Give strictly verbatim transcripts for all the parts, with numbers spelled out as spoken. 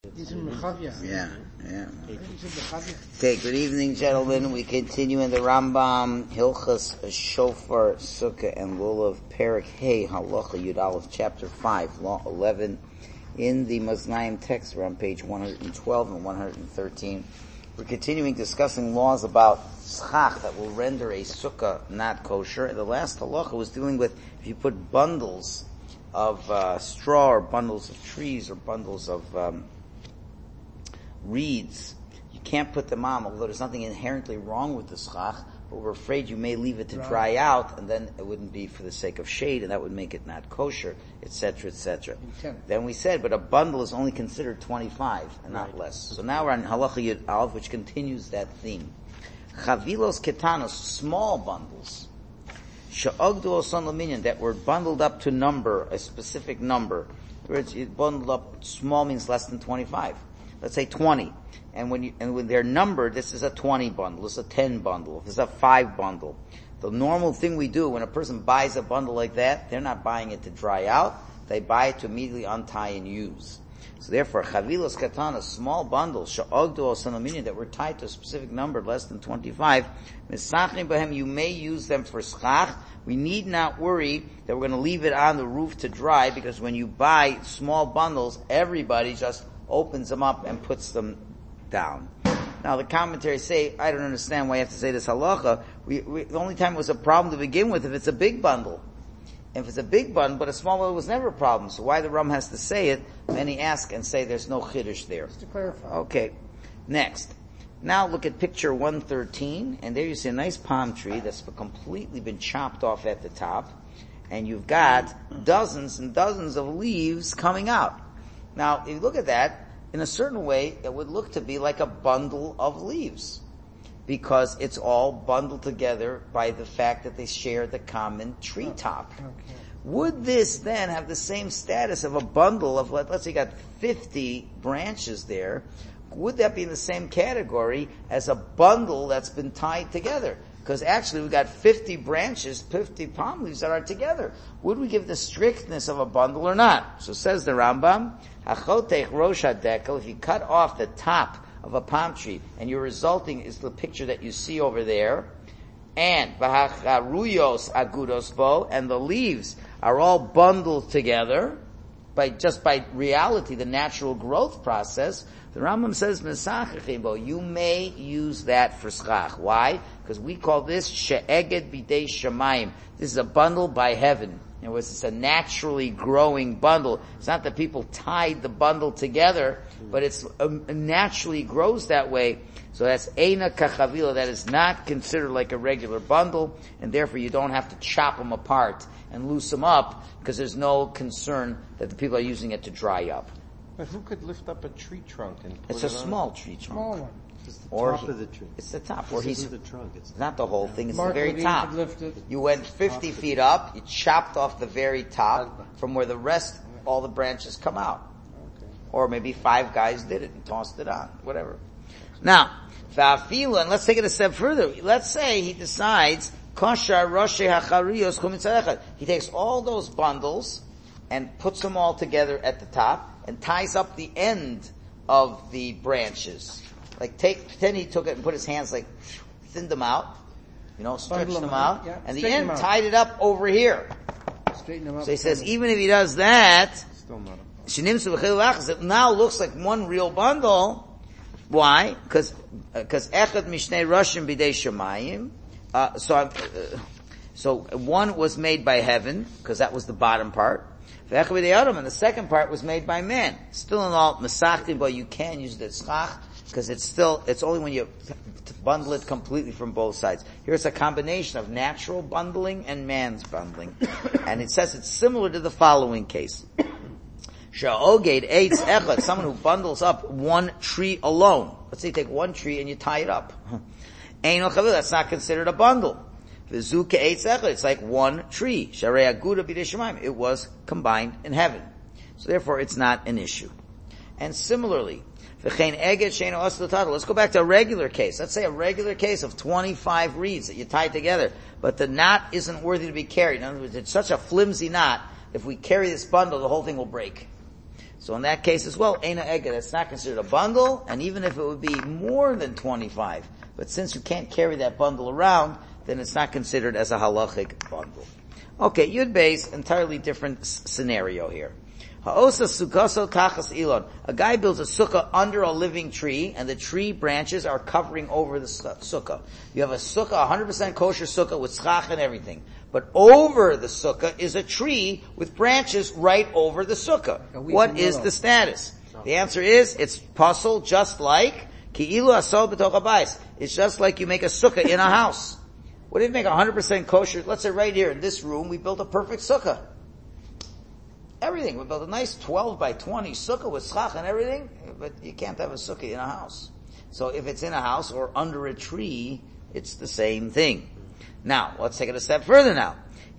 Yeah, yeah. Okay, good evening, gentlemen. We continue in the Rambam, Hilchas Shofar, Sukkah, and Lulav, Perek Hey, Halacha Yud Aleph, chapter five, law eleven, in the Maznayim text. We're on page one hundred twelve and one hundred thirteen. We're continuing discussing laws about schach that will render a sukkah not kosher. And the last halacha was dealing with if you put bundles of uh, straw or bundles of trees or bundles of um, reeds, you can't put them on, although there's nothing inherently wrong with the schach, but we're afraid you may leave it to dry out, and then it wouldn't be for the sake of shade, and that would make it not kosher, et cetera, et cetera. Then we said, but a bundle is only considered twenty-five, and not right. less. So now we're on Halacha Yud Aleph, which continues that theme. Chavilos ketanos, small bundles, she'ogdu oson laminyan, that were bundled up to number, a specific number. In other words, bundled up, small means less than twenty-five. Let's say twenty. And when you, and when they're numbered, this is a twenty bundle, this is a ten bundle, this is a five bundle. The normal thing we do when a person buys a bundle like that, they're not buying it to dry out, they buy it to immediately untie and use. So therefore, chavilos katana, small bundles, she'ogdu osanaminian, that were tied to a specific number, less than twenty-five, misachim bahem, you may use them for schach. We need not worry that we're going to leave it on the roof to dry, because when you buy small bundles, everybody just opens them up and puts them down. Now the commentaries say, I don't understand why you have to say this halacha. We, we, the only time it was a problem to begin with, if it's a big bundle. If it's a big bundle, but a small one was never a problem. So why the Ram has to say it? Many ask and say there's no chiddush there. Just to clarify. Okay. Next. Now look at picture one thirteen, and there you see a nice palm tree that's completely been chopped off at the top, and you've got dozens and dozens of leaves coming out. Now, if you look at that, in a certain way, it would look to be like a bundle of leaves, because it's all bundled together by the fact that they share the common treetop. Okay. Would this then have the same status of a bundle of, let's say you got fifty branches there, would that be in the same category as a bundle that's been tied together? Because actually we've got fifty branches, fifty palm leaves that are together. Would we give the strictness of a bundle or not? So says the Rambam, Hachotech rosh hadekel, if you cut off the top of a palm tree, and your resulting is the picture that you see over there, and V'hacharuyos agudos bo, and the leaves are all bundled together, by just by reality, the natural growth process, the Rambam says, you may use that for schach. Why? Because we call this she'eged bidei shamayim. This is a bundle by heaven. In other words, it's a naturally growing bundle. It's not that people tied the bundle together, but it's um, naturally grows that way. So that's eina kachavila. That is not considered like a regular bundle, and therefore you don't have to chop them apart and loose them up, because there's no concern that the people are using it to dry up. But who could lift up a tree trunk and put it's it a on? small tree trunk. Small one. It's the or top he, of the tree. It's the top. This or he's the trunk. It's not the whole thing. It's Mark the very Levine top. could lift it. You went fifty feet up. You chopped off the very top from where the rest, all the branches come out. Okay. Or maybe five guys did it and tossed it on. Whatever. Now, fa'afila, and let's take it a step further. Let's say he decides, kosher roshei hachariyos chumitzarechad. He takes all those bundles and puts them all together at the top and ties up the end of the branches. Like take, pretend he took it and put his hands like, thinned them out, you know, stretched them out, yeah. and the Straighten end tied it up over here. Straighten them up. So he says, even if he does that, Still not it now looks like one real bundle. Why? Because, because echad mishnei roshim bidei shamayim. Uh, so, uh, so one was made by heaven, because that was the bottom part. And the second part was made by man. Still in all, mesachtim, but you can use the tzchach, because it's still, it's only when you bundle it completely from both sides. Here's a combination of natural bundling and man's bundling. And it says it's similar to the following case. Sha'oged eitz echad, someone who bundles up one tree alone. Let's say you take one tree and you tie it up. Ein chavil, that's not considered a bundle. It's like one tree. It was combined in heaven. So therefore it's not an issue. And similarly, let's go back to a regular case. Let's say a regular case of twenty-five reeds that you tie together, but the knot isn't worthy to be carried. In other words, it's such a flimsy knot, if we carry this bundle, the whole thing will break. So in that case as well, Eina Eged, it's not considered a bundle, and even if it would be more than twenty-five, but since you can't carry that bundle around, then it's not considered as a halachic bundle. Okay, Yud Beis, entirely different s- scenario here. Ha'osa sukaso tachas ilon. A guy builds a sukkah under a living tree, and the tree branches are covering over the sukkah. You have a sukkah, one hundred percent kosher sukkah with schach and everything. But over the sukkah is a tree with branches right over the sukkah. What is the status? The answer is, it's puzzle just like ki'ilu asol b'toch habayis. It's just like you make a sukkah in a house. What do you make a one hundred percent kosher? Let's say right here in this room, we built a perfect sukkah. Everything. We built a nice twelve by twenty sukkah with schach and everything, but you can't have a sukkah in a house. So if it's in a house or under a tree, it's the same thing. Now, let's take it a step further now.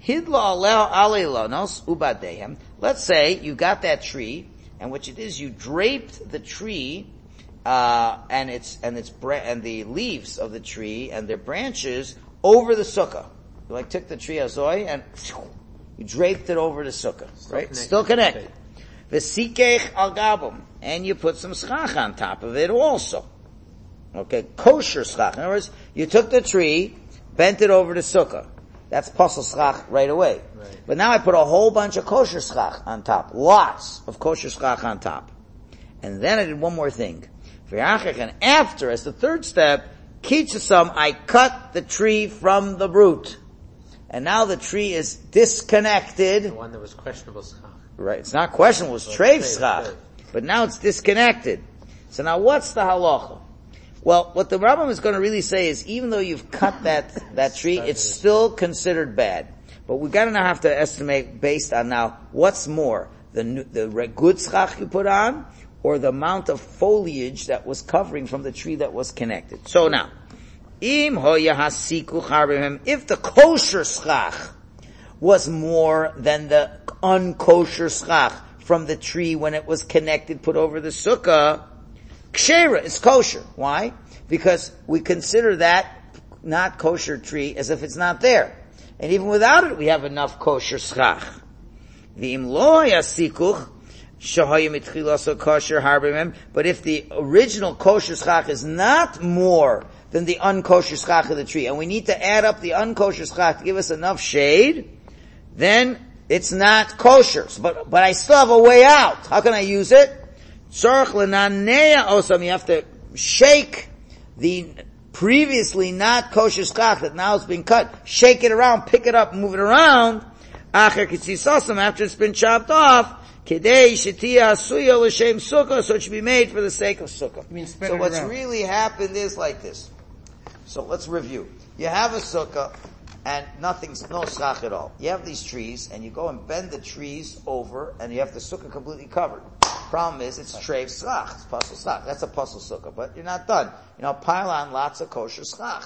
Let's say you got that tree, and what you did is you draped the tree, uh, and its, and its, bra- and the leaves of the tree and their branches over the sukkah. You like took the tree azoi and you draped it over the sukkah, Still right? connected. Still connected. V'sikech al gabum, and you put some schach on top of it also. Okay, kosher schach. In other words, you took the tree, bent it over the sukkah. That's pasal schach right away. Right. But now I put a whole bunch of kosher schach on top. Lots of kosher schach on top. And then I did one more thing. And after, as the third step, kitzasam, I cut the tree from the root. And now the tree is disconnected. The one that was questionable schach. Right, it's not questionable, it's treif schach. But now it's disconnected. So now what's the halacha? Well, what the Rambam is going to really say is, even though you've cut that, that tree, it's still considered bad. But we're going to have to estimate based on now, what's more, the, the good schach you put on, or the amount of foliage that was covering from the tree that was connected. So now, im hoya hasiku charbim, if the kosher schach was more than the unkosher schach from the tree when it was connected, put over the sukkah, kshera is kosher. Why? Because we consider that not kosher tree as if it's not there. And even without it, we have enough kosher schach. V'im lo yasikuch, shahayim itchilaso kosher harbimem, but if the original kosher schach is not more than the unkosher schach of the tree, and we need to add up the unkosher schach to give us enough shade, then it's not kosher. But, but I still have a way out. How can I use it? Tzarech l'naneya osam, you have to shake the previously not kosher schach that now is being cut, shake it around, pick it up, move it around, acher kitzisosam, after it's been chopped off, kedei shetia asuya l'shem sukkah, so it should be made for the sake of sukkah. You mean spread So it what's around. really happened is like this. So let's review. You have a sukkah, and nothing's, no schach at all. You have these trees, and you go and bend the trees over, and you have the sukkah completely covered. Problem is, it's treif schach, it's pasal schach. That's a pasal sukkah, but you're not done. You know, pile on lots of kosher schach.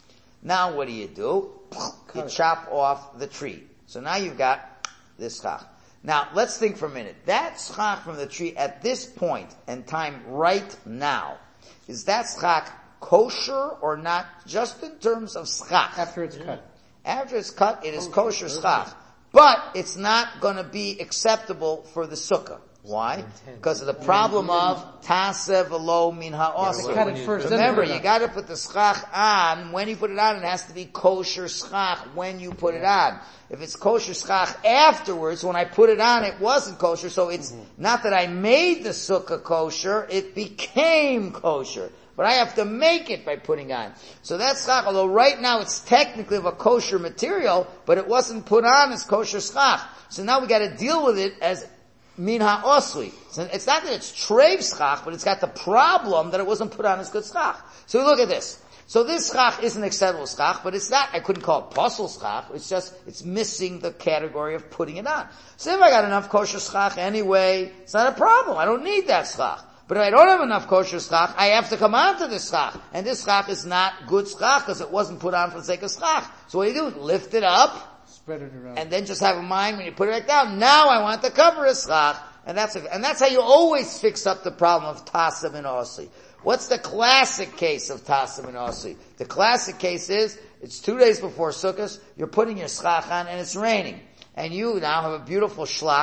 Now what do you do? You chop off the tree. So now you've got this schach. Now, let's think for a minute. That schach from the tree at this point and time right now, is that schach kosher or not, just in terms of schach? After it's cut. After it's cut, it is kosher schach. But it's not going to be acceptable for the sukkah. Why? Because of the problem of taseh v'lo min ha'osel. Cut it first, then Remember, put it you on. got to put the schach on. When you put it on, it has to be kosher schach when you put it on. If it's kosher schach afterwards, when I put it on, it wasn't kosher. So it's mm-hmm. not that I made the sukkah kosher; it became kosher. But I have to make it by putting on. So that's schach, although right now it's technically of a kosher material, but it wasn't put on as kosher schach. So now we got to deal with it as min ha'osli. So it's not that it's treif schach, but it's got the problem that it wasn't put on as good schach. So look at this. So this schach isn't acceptable schach, but it's not, I couldn't call it pasal schach, it's just, it's missing the category of putting it on. So if I got enough kosher schach anyway, it's not a problem, I don't need that schach. But if I don't have enough kosher schach, I have to come on to this schach. And this schach is not good schach, because it wasn't put on for the sake of schach. So what do you do? Lift it up, Spread it around. and then just have in mind when you put it back down, now I want to cover a schach. And that's, a, and that's how you always fix up the problem of taseh and osli. What's the classic case of taseh and osli? The classic case is, it's two days before Sukkot, you're putting your schach on and it's raining. And you now have a beautiful shlach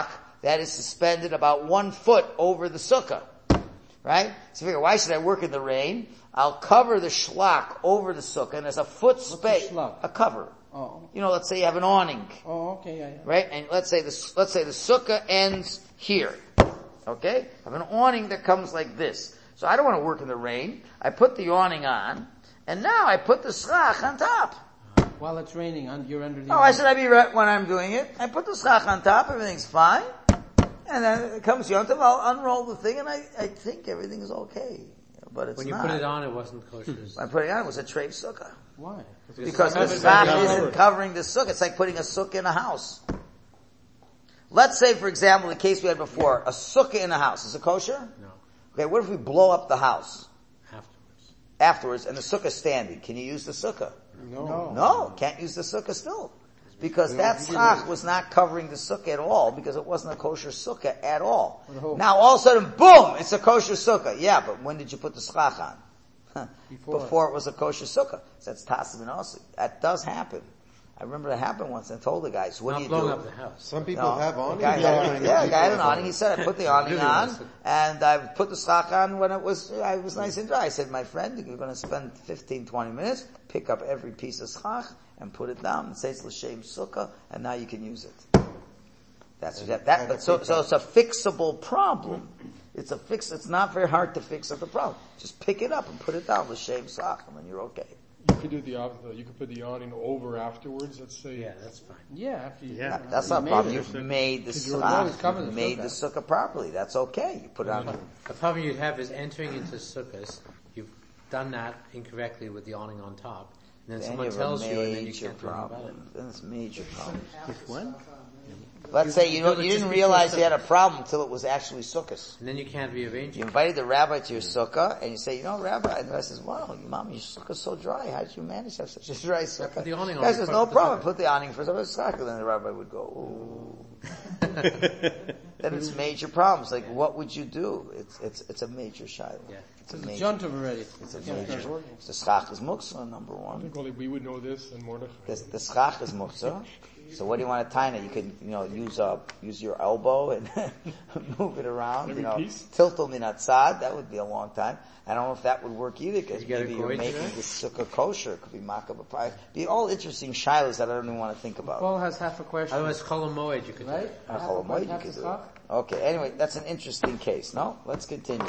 that is suspended about one foot over the sukkah. Right? So you figure, why should I work in the rain? I'll cover the shlach over the sukkah, and there's a foot space, a, a cover. Oh. You know, let's say you have an awning. Oh, okay, yeah, yeah. Right? And let's say the, let's say the sukkah ends here. Okay? I have an awning that comes like this. So I don't want to work in the rain. I put the awning on, and now I put the schach on top. While it's raining, and you're under the... Oh, why should I be right when I'm doing it? I put the schach on top, everything's fine. And then it comes Yom Tov, I'll unroll the thing, and I, I think everything is okay. But it's when you not. put it on, it wasn't kosher. I put it on, it was a treif sukkah. Why? Because the schach isn't covering the sukkah. It's like putting a sukkah in a house. Let's say, for example, the case we had before, a sukkah in a house. Is it kosher? No. Okay, what if we blow up the house? Afterwards. Afterwards, and the sukkah is standing. Can you use the sukkah? No. No, can't use the sukkah still. Because that schach was not covering the sukkah at all, because it wasn't a kosher sukkah at all. Now all of a sudden, boom, it's a kosher sukkah. Yeah, but when did you put the schach on? Before. Before it was a kosher sukkah. So that's tasim and also. That does happen. I remember that happened once, and I told the guys, what Not do you blowing do? up the house. Some people No, have the awnings. guy had, yeah, the guy had an awning. He said, I put the awning Really on, nice. and I put the schach on when it was, I was nice and dry. I said, my friend, you're gonna spend fifteen, twenty minutes, pick up every piece of schach, and put it down, and say it's l'shem sukkah, and now you can use it. That's that, that, that so, so it's a fixable problem. It's a fix, it's not very hard to fix up the problem. Just pick it up and put it down, l'shem schach, and then you're okay. You could do the opposite. You could put the awning over afterwards. Let's say. Yeah, that's fine. Yeah, after you... Yeah. That's not a problem. You've made the you always schach, cover you've the made the sukkah. sukkah properly. That's okay. You put it on. The problem you have is entering into sukkahs. You've done that incorrectly with the awning on top, and then, Then someone you have tells a you, and then you major can't do anything about it. problem. Then it's a major problem. With what? Let's say you don't, you didn't realize you had a problem until it was actually sukkahs. And then you can't rearrange You it. invited the rabbi to your sukkah, and you say, you know, Rabbi, and the guy says, wow, your mom, your sukkah's so dry. How did you manage to have such a dry sukkah? put the awning The on guy the says, front no of the problem. sukkah." Put the awning first. I was sukkah. Then the rabbi would go, ooh. Then it's major problems. Like, what would you do? It's, it's, it's a major shiloh. Yeah. It's a It's major, Jontav already. it's a Yeah, major. it's working. The schach is muktzah, number I one. think only we would know this and Mordechai. The, the schach is muktzah. So what do you want to tie it? You can, you know, use uh use your elbow and move it around. Every you know, piece? tiltul minatzad. That would be a long time. I don't know if that would work either, because You get a maybe you're goy making to that? the sukkah kosher. It could be makabah pie. Be all interesting shilas that I don't even want to think about. Paul has half a question. Otherwise, kol moed you could Right? do. Uh, Half Chol a- Hamoed, you half could a do schach? it. Okay, anyway, that's an interesting case. No? Let's continue.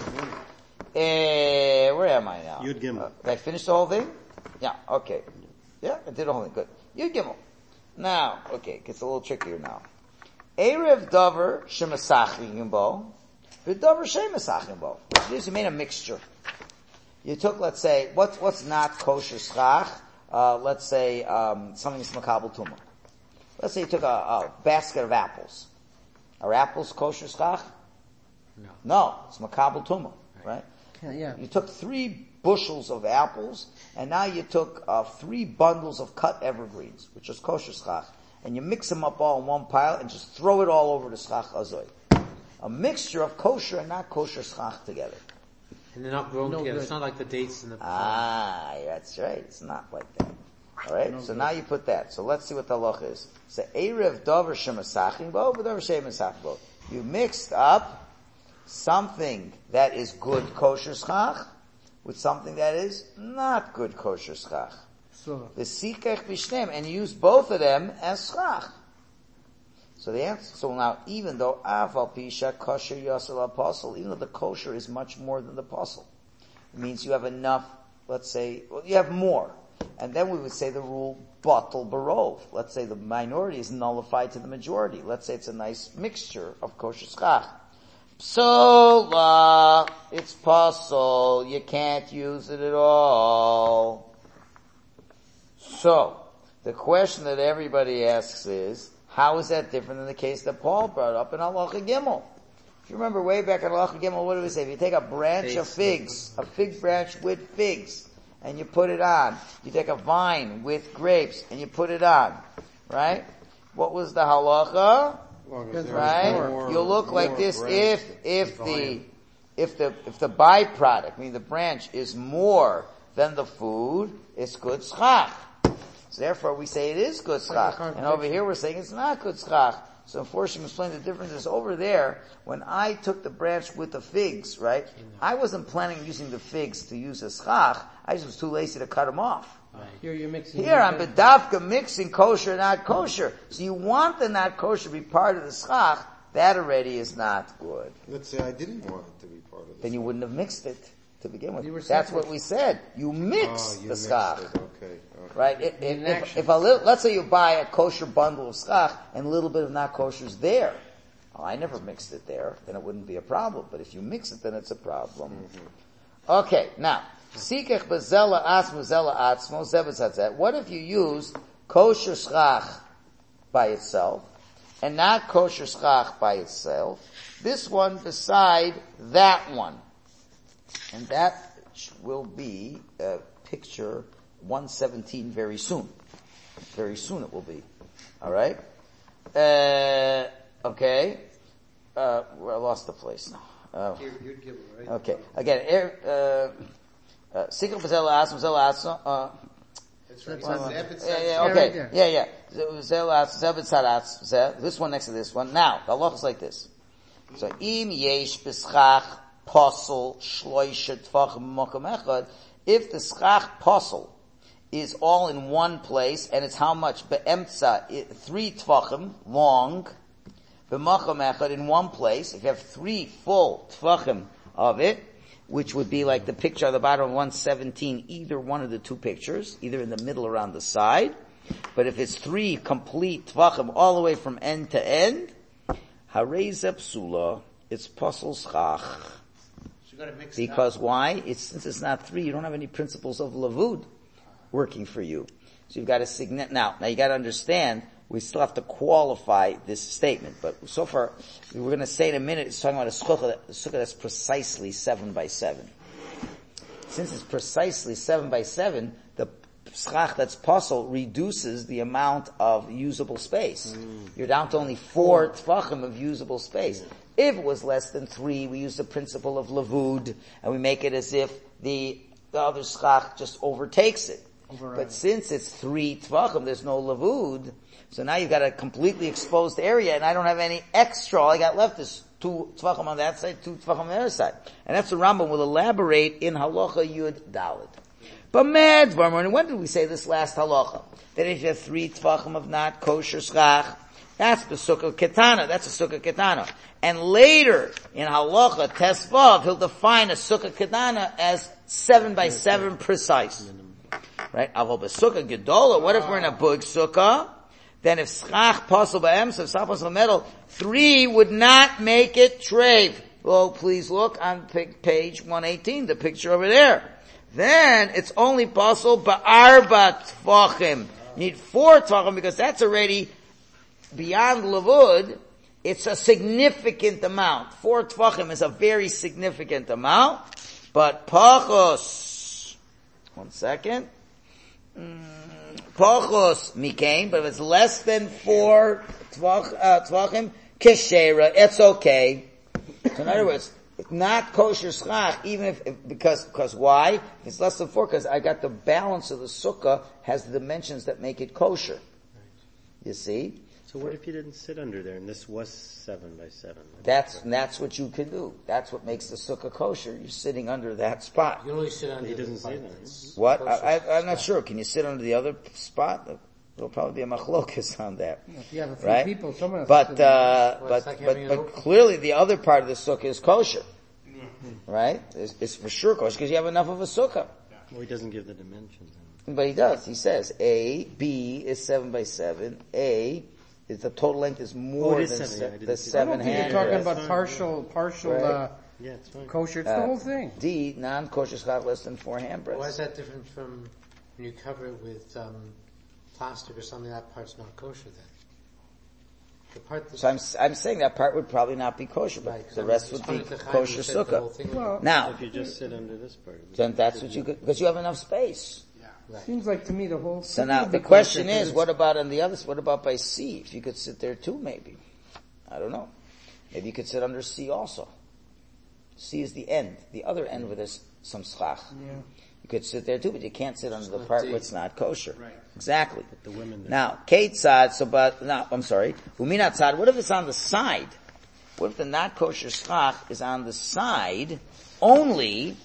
Eh, where am I now? Yud Gimel. Uh, did I finish the whole thing? Yeah, okay. Yeah, I did the whole thing. Good. Yud Gimel. Now, okay, it gets a little trickier now. Erev davar shemasachim bo, v'davar shemasachim bo. What you do is you made a mixture. You took, let's say, what's, what's not kosher schach? Uh, let's say, um, something that's makabel tumah. Let's say you took a, a basket of apples. Are apples kosher schach? No. No, it's makabel tumah, right? Yeah, yeah. You took three bushels of apples, and now you took uh, three bundles of cut evergreens, which is kosher schach, and you mix them up all in one pile and just throw it all over the schach azoy. A mixture of kosher and not kosher schach together. And they're not grown No together. good. It's not like the dates and the... Ah, that's right. It's not like that. Alright, so now you put that. So let's see what the halacha is. So, Erev davar shemasachim bo, v'davar shemasachim bo. You mixed up something that is good kosher schach with something that is not good kosher schach. So, The sikach b'shneim, and you use both of them as schach. So the answer, so now even though aval pisha kosher yasel apostle, even though the kosher is much more than the apostle, it means you have enough, let's say, well, you have more. And then we would say the rule batal barov. Let's say the minority is nullified to the majority. Let's say it's a nice mixture of kosher schach. Psola, it's puzzle, you can't use it at all. So, the question that everybody asks is, how is that different than the case that Paul brought up in Halacha Gimel? If you remember way back in Halacha Gimel, what did we say? If you take a branch of figs, a fig branch with figs, and you put it on, you take a vine with grapes, and you put it on, right? What was the halacha? Right? You'll look like this if, if the, if the, if the byproduct, I mean the branch, is more than the food, it's good schach. So therefore we say it is good schach. And over here we're saying it's not good schach. So unfortunately, explain the difference is over there, when I took the branch with the figs, right, I wasn't planning on using the figs to use a schach, I just was too lazy to cut them off. Right. Here you're mixing. Here I'm bedavka mixing kosher and not kosher. So you want the not kosher to be part of the schach, that already is not good. Let's say I didn't want it to be part of this. Then you wouldn't have mixed it to begin with. You were That's separate. what we said. You mix Oh, you the mixed schach. it. Okay, okay. Right? If, if, In if, action. if a little, let's say you buy a kosher bundle of schach and a little bit of not kosher's there. Oh, I never mixed it there. Then it wouldn't be a problem. But if you mix it, then it's a problem. Mm-hmm. Okay, now, sikech bezela atzmo zela atzmo zebetzat. What if you use kosher schach by itself and not kosher schach by itself? This one beside that one. And that will be uh, picture one seventeen very soon. Very soon it will be. Alright? Uh, okay. Uh, well, I lost the place now. Uh, okay. Again, er, uh, uh, Sikh B'Zel Asm, Zel Asm, uh, That's right. Well, Zeb et yeah, Zeb. yeah, Yeah, right okay. there. Yeah, yeah. Zel Asm, Zeb et Tzad Asm, this one next to this one. Now, the law is like this. So, im yesh b'schach posel shloisha tvachim mokum echad, if the schach posel is all in one place, and it's how much? Be'emtza, i- three tvachim, long, b'mokum echad, in one place, if you have three full tvachim of it, which would be like the picture on the bottom of one seventeen, either one of the two pictures, either in the middle or on the side, but if it's three complete tvachim all the way from end to end, Hareza psula, it's posel schach. You gotta mix it Because up. why? It's, since it's not three, you don't have any principles of lavud working for you. So you've got to signet, now, now you gotta understand, we still have to qualify this statement, but so far, we're gonna say in a minute, it's talking about a sukkah, a sukkah that's precisely seven by seven. Since it's precisely seven by seven, the schach that's posel reduces the amount of usable space. Mm. You're down to only four tvachim of usable space. If it was less than three, we use the principle of lavud, and we make it as if the, the other schach just overtakes it. Override. But since it's three tvachim, there's no lavud, so now you've got a completely exposed area, and I don't have any extra. All I got left is two tvachim on that side, two tvachim on the other side. And that's the Rambam will elaborate in Halacha Yud Daled. But mad Varmon, when did we say this last halacha? That if you have three tvachim of not kosher schach, that's the sukkah ketana, that's a sukkah ketana. And later, in halacha tesvav, he'll define a sukkah ketana as seven by seven precise. Right? Aval b'sukkah gedola, what if we're in a bug sukkah? Then if schach possible ba'em, so if schach possible metal, three would not make it treif. Well, please look on page one eighteen, the picture over there. Then it's only possible ba'arba tvachim. You need four tvachim because that's already beyond lavud. It's a significant amount. Four tvachim is a very significant amount. But pachos, one second. Mm, pachos mikain, but if it's less than four tvach, uh, tvachim, keshera, it's okay. So in other words, it's not kosher schach, even if, if because, because why? If it's less than four, because I got the balance of the sukkah has the dimensions that make it kosher. You see? So what if you didn't sit under there and this was seven by seven? That's, that's what you can do. That's what makes the sukkah kosher. You're sitting under that spot. You only sit under He the doesn't say part that. that's What? kosher I, I, I'm not stuff. sure. Can you sit under the other spot? There'll probably be a machlokas on that. If you have a few Right? people, someone else But, has uh, Well, but, it's like but, having an but open- clearly the other part of the sukkah is kosher. Right? It's, it's for sure kosher because you have enough of a sukkah. Well, he doesn't give the dimensions. But he does. He says A, B is seven by seven. A is the total length is more Oh, it is than seven, se- yeah, I didn't the see I that. seven don't think hand you're talking rest. about partial, partial, Right. uh, Yeah, it's fine. kosher. It's Uh, the whole thing. D, non-kosher schach less than four hand Why is breadths. that different from when you cover it with um, plastic or something? That part's not kosher then. The part that's So I'm, I'm saying that part would probably not be kosher, but right, 'cause the I'm rest would be responding to Chaim, kosher who said the whole sukkah. thing Well, was- Now, If you just sit under this part. it then would- that's what you could, because you have enough space. right. Seems like to me the whole. So thing now would the be question kosher, is, 'cause what about on the other, what about by C? If you could sit there too, maybe. I don't know. Maybe you could sit under C also. C is the end, the other end where there's some schach. Yeah. You could sit there too, but you can't sit under the not part D. where it's not kosher. Right. Exactly. The women. Now, Kate tzad, so but, no, I'm sorry. Uminat tzad, what if it's on the side? What if the not kosher schach is on the side only,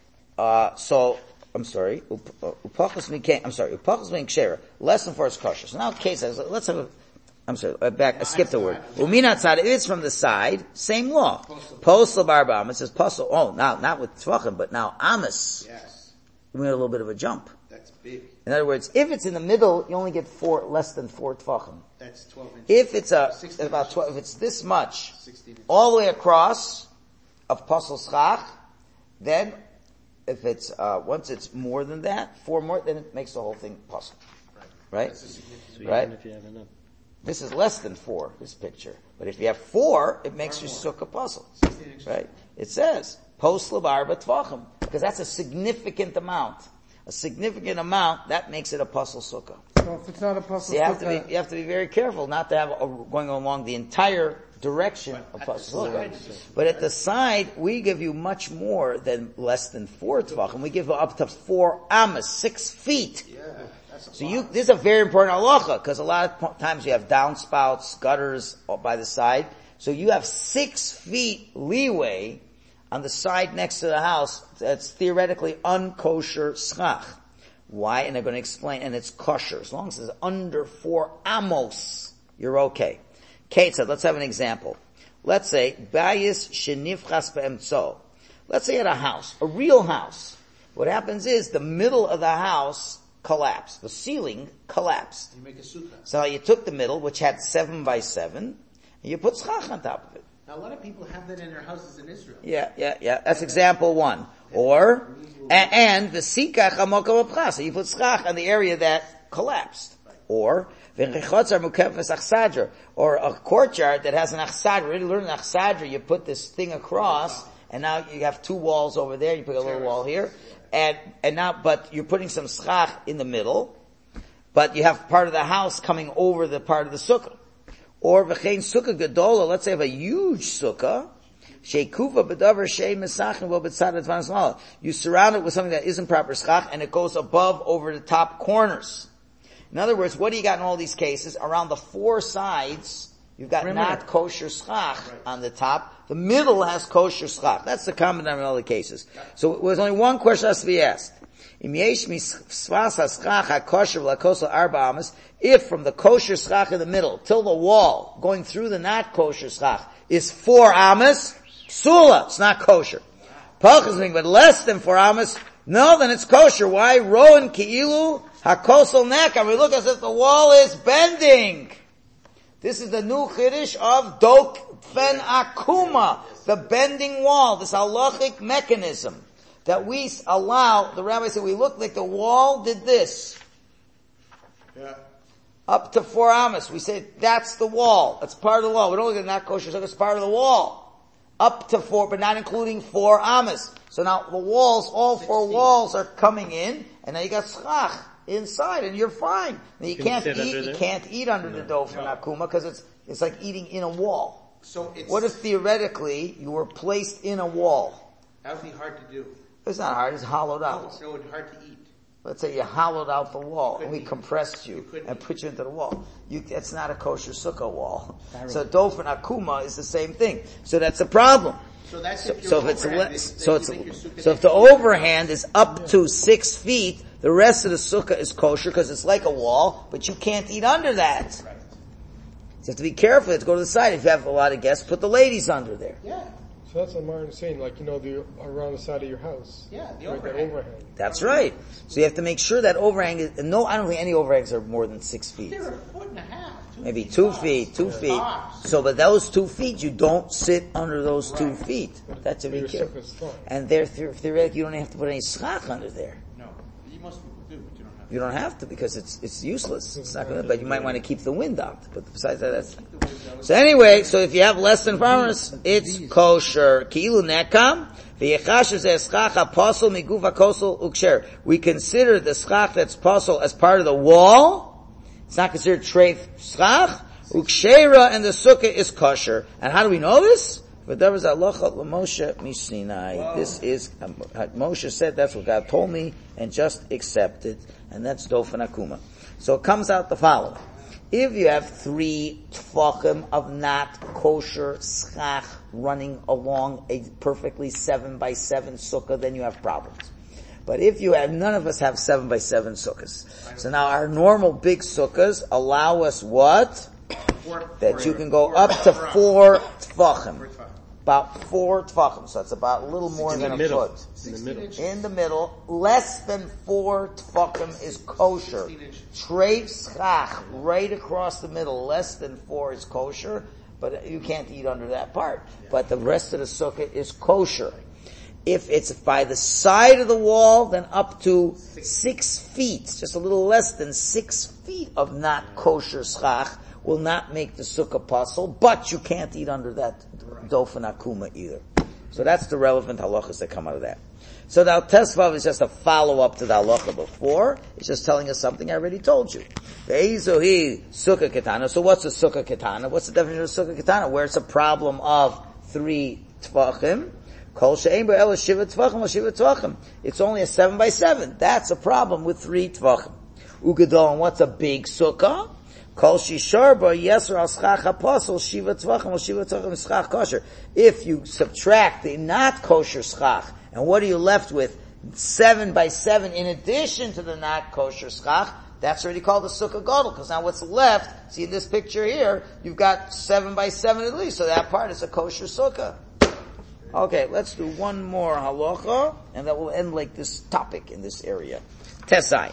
uh, so, I'm sorry, upachos mikeng, I'm sorry, upachos mikeng kshera, less than four is kosher. So now Kate says, let's have a, I'm sorry, uh, back, I skipped the word. Uminat tzad, if it's from the side, same law. Posel barba, it says posel, oh, now, not with tvachim, but now amas. Yes, We made a little bit of a jump. that's big. In other words, if it's in the middle, you only get four, less than four tvachim. That's twelve inches. If it's a, sixteen about inches. twelve, if it's this much, sixteen inches. all the way across of pasal schach, then if it's, uh, once it's more than that, four more, then it makes the whole thing pasal. Right? That's a significant. So even right? if you have enough. This is less than four, this picture. But if you have four, it makes your sukkah pasal. sixteen inches. Right? It says, post labarba tvachim, because that's a significant amount. A significant amount, that makes it a pasal sukkah. So if it's not a puzzle, So you have to be, you have to be very careful not to have a, going along the entire direction of pasal sukkah. But at the side, we give you much more than less than four tvachim. We give you up to four amas, six feet. Yeah, that's a So lot. you, this is a very important halacha, because a lot of po- times you have downspouts, gutters by the side. So you have six feet leeway on the side next to the house that's theoretically unkosher schach. Why? And they're going to explain, and it's kosher. As long as it's under four amos, you're okay. Kate said, let's have an example. Let's say, bayis shenifchas be'emtzo. Let's say at a house, a real house. What happens is the middle of the house collapsed. The ceiling collapsed. You make a sukkah. So you took the middle, which had seven by seven, and you put schach on top of it. Now a lot of people have that in their houses in Israel. Yeah, yeah, yeah. That's example one. Or, and, and the sikach hamokam apcha. So you put schach on the area that collapsed. Or, v'nchichotzar mukefes achsadra. Or a courtyard that has an achsadra. You already learned an achsadra. You put this thing across, and now you have two walls over there. You put a little wall here. And, and now, but you're putting some schach in the middle. But you have part of the house coming over the part of the sukkah. Or v'chein sukkah gadola, let's say I have a huge sukkah, sheikuva b'davar shei mesachin vo b'tzad advanced mala. You surround it with something that isn't proper schach, and it goes above over the top corners. In other words, what do you got in all these cases? Around the four sides, you've got Perimeter. not kosher schach on the top. The middle has kosher schach. That's the common denominator in all the cases. So there's only one question that has to be asked. If from the kosher schach in the middle till the wall, going through the not kosher schach, is four amas, psula, it's not kosher. Pachas, but less than four amas, no, then it's kosher. Why? Roan ki'ilu hakosel nekam. We look as if the wall is bending. This is the new chiddush of dok fen akuma, the bending wall, this halachic mechanism. That we allow, the rabbi said, we look like the wall did this. Yeah. Up to four amas. We say, that's the wall. That's part of the wall. We don't look at not kosher, so it's part of the wall. Up to four, but not including four amas. So now the walls, all four walls are coming in, and now you got schach inside, and you're fine. Now you Can you can't sit eat, under you there? can't eat under the dough for nakuma, because it's, it's like eating in a wall. So it's, What if theoretically you were placed in a wall? that would be hard to do. It's not hard, it's hollowed No, out. no, it's hard to eat. Let's say you hollowed out the wall and we eat. compressed You you couldn't and eat. put you into the wall. You, that's not a kosher sukkah wall. So dof and akuma is the same thing. So that's a problem. So that's So, if you're so if it's overhand, less, then so you it's, make your sukkah so if the overhand is up to six feet, the rest of the sukkah is kosher because it's like a wall, but you can't eat under that. So Right. you have to be careful. You have to go to the side. If you have a lot of guests, put the ladies under there. Yeah, So that's what Martin's saying, like, you know, the, around the side of your house. yeah, the Right, that overhand. overhang. That's right. So you have to make sure that overhang is, no, I don't think any overhangs are more than six feet. They're a foot and a half. Two Maybe feet two tops. feet, two feet. Tops. So, but those two feet, you don't sit under those two Right. feet. That's to But be your careful. sukkah's fine. And there, theoretically, you don't have to put any schach under there. No, you most people do, but you don't have to. You don't have to because it's it's useless. It's not gonna. But you might want to keep the wind out. But besides that, that's. So anyway, so if you have less than farmers, it's kosher. Ki'ilu nekam. V'yechashiv zeh schach ha'posel miguf ha'kosel uksher. We consider the schach that's posel as part of the wall. It's not considered treif schach. Ukshera and the sukkah is kosher. And how do we know this? V'davar zalocha l'Moshe mishnai. This is, um, Moshe said, that's what God told me, and just accept it, and that's dofen akuma. So it comes out the following. If you have three tfachim of not kosher schach running along a perfectly seven by seven sukkah, then you have problems. But if you have, none of us have seven by seven sukkahs. So now our normal big sukkahs allow us what? Four, That four, you can go four, up to four, four tfachim. four, five. About four tfachim. So it's about a little more In than the a middle. foot. In the middle. In the middle, less than four tfachim is kosher. Treif schach, right across the middle, less than four is kosher, but you can't eat under that part. But the rest of the sukkah is kosher. If it's by the side of the wall, then up to six feet, just a little less than six feet of not kosher schach will not make the sukkah puzzle, but you can't eat under that dofen akuma either. So that's the relevant halachas that come out of that. So now Tesvav is just a follow-up to the halacha before. It's just telling us something I already told you. Ve'izuhi sukkah ketana. So what's a sukkah ketana? What's the definition of sukkah ketana? Where it's a problem of three tvachim. Kol she'ein bo'el shiva tvachim or shiva tvachim. It's only a seven by seven. That's a problem with three tvachim. Ugadol, and what's a big sukkah? Kol shishar ba yeser al schach apostle shiva tvachim or shiva tvachim schach kosher. If you subtract the not kosher schach, and what are you left with? Seven by seven in addition to the not kosher schach, that's already called a sukkah gadol, because now what's left, see in this picture here, you've got seven by seven at least, so that part is a kosher sukkah. Okay, let's do one more halacha, and that will end like this topic in this area. Tesai.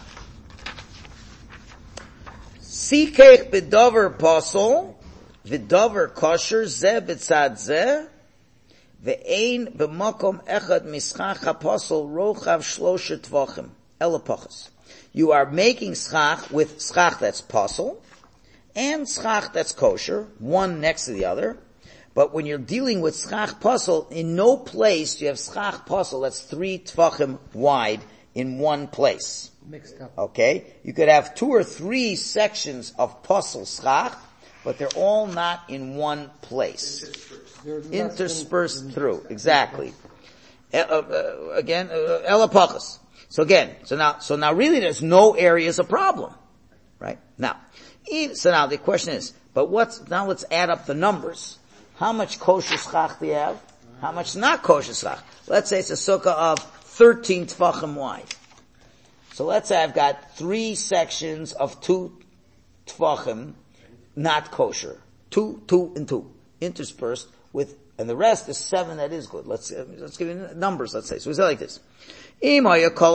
Sikech bedover posel, vidover kosher, ze b'tzad ze, ve'ein b'makom echad mischach haposel rochav shlosha tvachim, elapachas. You are making schach with schach that's posel, and schach that's kosher, one next to the other. But when you're dealing with schach posel, in no place do you have schach posel that's three tvachim wide in one place. Mixed up. Okay? You could have two or three sections of posel schach, but they're all not in one place. They're less Interspersed than- through. Exactly. Uh, uh, again, uh, elapachas. So again, so now, so now really there's no area is a problem. Right? Now, so now the question is, but what's, now let's add up the numbers. How much kosher schach do you have? How much not kosher schach? Let's say it's a sukkah of thirteen tfachim wide. So let's say I've got three sections of two tfachim, not kosher. Two, two, and two. Interspersed with, and the rest is seven that is good. Let's, uh, let's give you numbers, let's say. So we say like this. If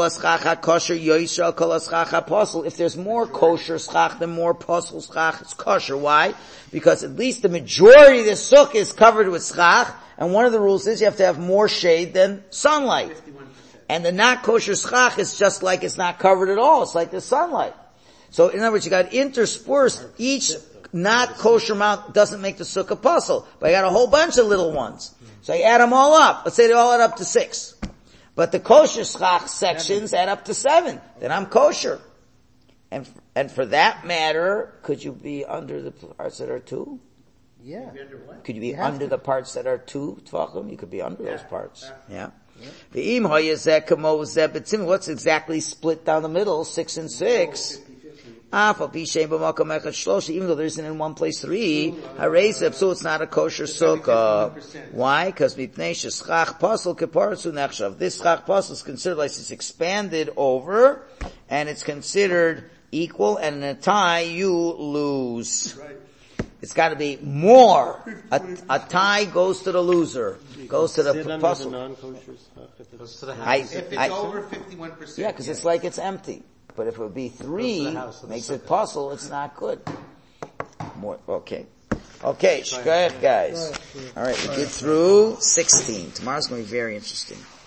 there's more kosher schach than more posel schach, it's kosher. Why? Because at least the majority of the sukkah is covered with schach, and one of the rules is you have to have more shade than sunlight. And the not kosher schach is just like it's not covered at all. It's like the sunlight. So in other words, you got interspersed. Each not kosher amount doesn't make the sukkah posel, but you got a whole bunch of little ones. So you add them all up. Let's say they all add up to six. But the kosher schach sections add up to seven. Then I'm kosher. And, and for that matter, could you be under the parts that are two? Yeah. Could you be You have under to. the parts that are two tvachim? You could be under those parts. Yeah. The yeah. What's exactly split down the middle? Six and six. Even though there isn't in one place three, so it's not a kosher sukkah. Why? Because this schach posel is considered like it's expanded over, and it's considered equal, and in a tie you lose. It's got to be more. A, a tie goes to the loser, goes to the Sit under the posel. non-kosher schach if Goes it's- to the house. I, If it's I, over fifty-one percent. yeah, because it's like it's empty. But if it would be three, Goes to the house of the makes it sukkah. puzzle, it's not good. More, okay. Okay, shkoyach guys. Alright, we get through sixteen. Tomorrow's going to be very interesting.